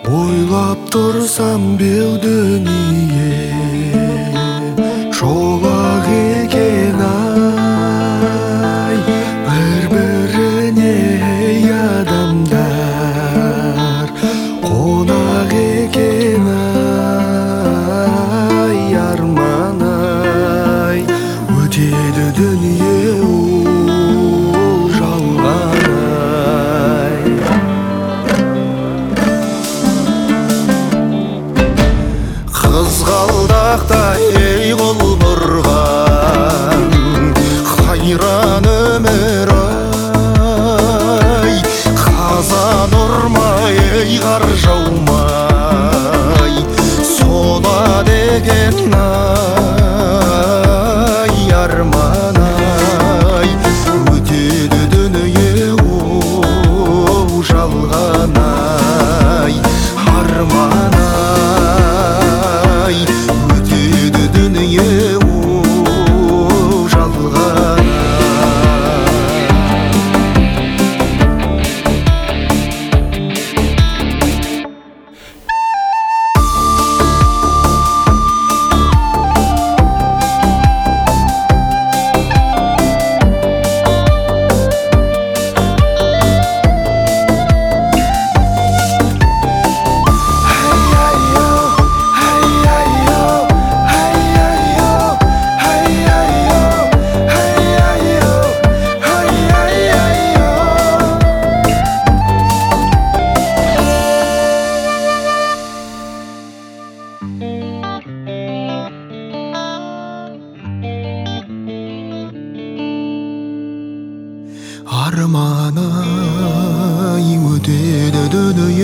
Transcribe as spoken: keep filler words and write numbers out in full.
Ойлап тұрсам беу дүние жолақ екен ай, бір-біріне адамдар қонақ екен ай, арман ай, өтеді дүние ол жалған ай. Қызғалдақтай ей құлпырған қайран өмір ай, қазан ұрмай ей қар жаумай солады екен ай, арман ай, өтеді дүние ол жалған ай, арман ай, өтеді дүние ол жалған ай. Арман ай, өтеді дүние